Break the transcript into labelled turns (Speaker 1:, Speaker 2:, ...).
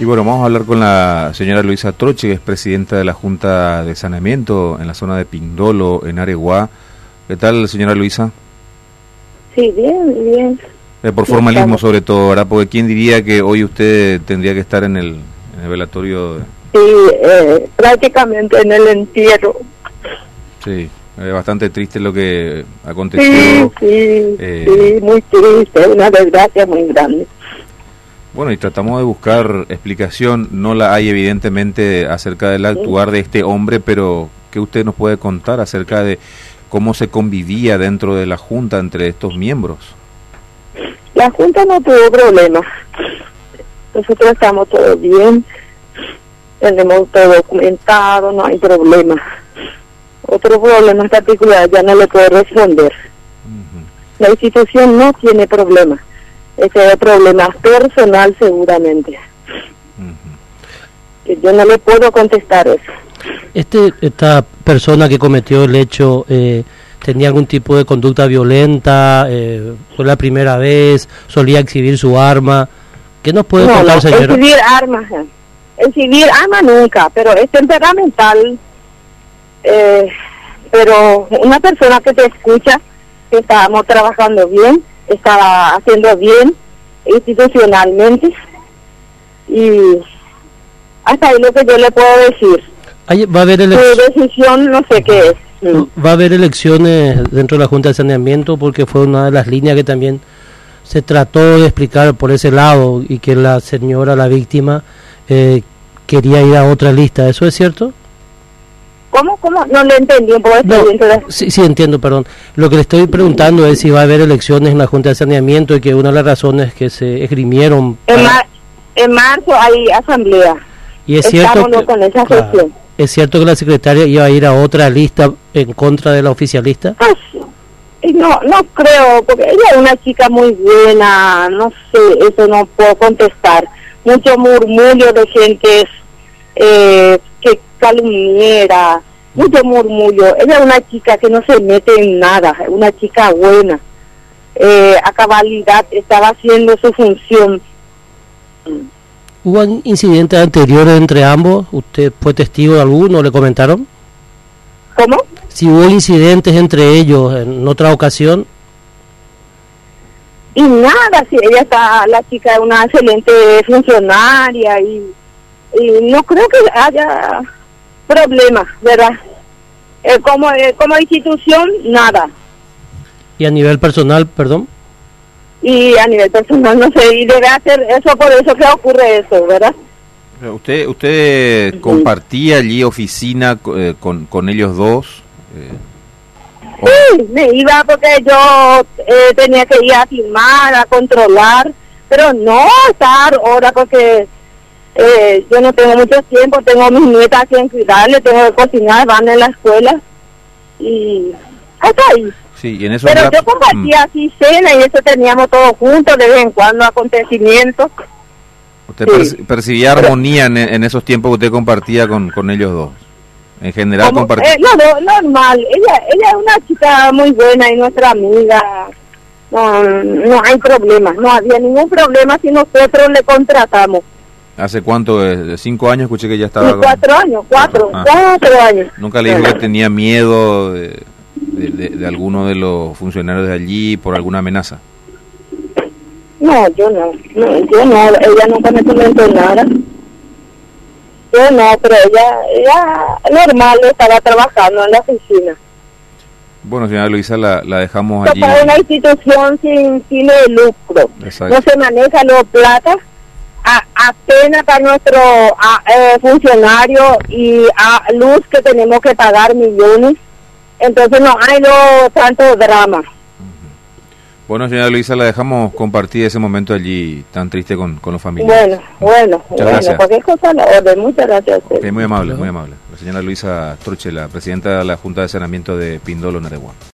Speaker 1: Y bueno, vamos a hablar con la señora Luisa Troche, que es presidenta de la Junta de Saneamiento en la zona de Pindolo, en Areguá. ¿Qué tal, señora Luisa?
Speaker 2: Sí, bien, bien.
Speaker 1: Por formalismo sobre todo, ¿verdad? Porque ¿quién diría que hoy usted tendría que estar en el velatorio?
Speaker 2: Sí, prácticamente en el entierro.
Speaker 1: Sí, es bastante triste lo que aconteció.
Speaker 2: Sí, muy triste, una desgracia muy grande.
Speaker 1: Bueno, y tratamos de buscar explicación, no la hay evidentemente acerca del actuar de este hombre, pero ¿qué usted nos puede contar acerca de cómo se convivía dentro de la Junta entre estos miembros?
Speaker 2: La Junta no tuvo problemas, nosotros estamos todos bien, tenemos todo documentado, no hay problema. Otro problema en particular ya no le puedo responder. La institución no tiene problemas. Ese es problema personal seguramente. Que yo no le puedo contestar eso.
Speaker 3: Esta persona que cometió el hecho tenía algún tipo de conducta violenta, fue la primera vez, solía exhibir su arma. ¿Qué nos puede contar, señora?
Speaker 2: Exhibir armas nunca, pero es temperamental. Pero una persona que te escucha, que estábamos trabajando bien, estaba haciendo bien institucionalmente, y hasta ahí lo que yo le puedo decir.
Speaker 3: Va a haber
Speaker 2: su decisión no sé qué es.
Speaker 3: Va a haber elecciones dentro de la Junta de Saneamiento, porque fue una de las líneas que también se trató de explicar por ese lado, y que la señora, la víctima, quería ir a otra lista. ¿Eso es cierto?
Speaker 2: ¿Cómo? No le entendí un poco.
Speaker 3: Sí, entiendo, perdón. Lo que le estoy preguntando es si va a haber elecciones en la Junta de Saneamiento, y que una de las razones que se esgrimieron...
Speaker 2: En marzo hay asamblea.
Speaker 3: Y es cierto que,
Speaker 2: con esa gestión.
Speaker 3: ¿Es cierto que la secretaria iba a ir a otra lista en contra de la oficialista?
Speaker 2: No creo, porque ella es una chica muy buena, no sé, eso no puedo contestar. Mucho murmullo de gente que calumniera, mucho murmullo. Ella es una chica que no se mete en nada, es una chica buena. A cabalidad estaba haciendo su función.
Speaker 3: ¿Hubo incidentes anteriores entre ambos? ¿Usted fue testigo de alguno? ¿Le comentaron?
Speaker 2: ¿Cómo?
Speaker 3: Si hubo incidentes entre ellos en otra ocasión.
Speaker 2: Y nada, si ella la chica es una excelente funcionaria, y no creo que haya problemas, ¿verdad? Como institución, nada.
Speaker 3: ¿Y a nivel personal, perdón?
Speaker 2: Y a nivel personal, no sé, y debe hacer eso, por eso que ocurre eso, ¿verdad?
Speaker 1: ¿Usted compartía allí oficina con ellos dos?
Speaker 2: Sí, me iba porque yo tenía que ir a firmar, a controlar, pero no estar ahora porque yo no tengo mucho tiempo, tengo mis nietas a quien cuidarle, tengo que cocinar, van en la escuela, y hasta ahí.
Speaker 1: Sí, y en eso
Speaker 2: pero yo compartía así cena, y eso teníamos todos juntos, de vez en cuando acontecimientos.
Speaker 1: ¿Usted percibía armonía en esos tiempos que usted compartía con ellos dos? En general compartía...
Speaker 2: normal, ella es una chica muy buena y nuestra amiga, no hay problema, no había ningún problema si nosotros le contratamos.
Speaker 1: ¿Hace cuánto? ¿5 años? Escuché que ya estaba...
Speaker 2: Sí, 4 años, 4 años.
Speaker 1: ¿Nunca le dijo que tenía miedo de alguno de los funcionarios de allí por alguna amenaza?
Speaker 2: No, yo no, ella nunca me comentó nada. Yo no, pero ella normal estaba trabajando en la oficina.
Speaker 1: Bueno, señora Luisa, la dejamos allí.
Speaker 2: Es una institución sin fines de lucro.
Speaker 1: Exacto.
Speaker 2: No se maneja los plata, apenas para nuestro funcionario y a luz que tenemos que pagar millones. Entonces no hay tanto drama.
Speaker 1: Bueno, señora Luisa, la dejamos compartir ese momento allí tan triste con los familiares.
Speaker 2: Bueno,
Speaker 1: gracias.
Speaker 2: Cualquier cosa la orden. Muchas gracias a usted.
Speaker 1: Okay, muy amable, muy amable. La señora Luisa Troche, la presidenta de la Junta de Saneamiento de Pindolo, en Areguá.